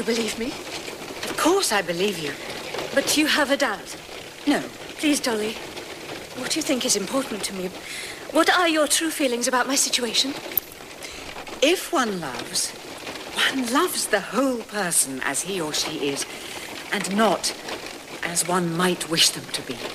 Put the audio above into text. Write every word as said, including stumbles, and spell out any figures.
you believe me? Of course I believe you. But you have a doubt? No. Please, Dolly, what you think is important to me. What are your true feelings about my situation? If one loves, one loves the whole person as he or she is, and not as one might wish them to be.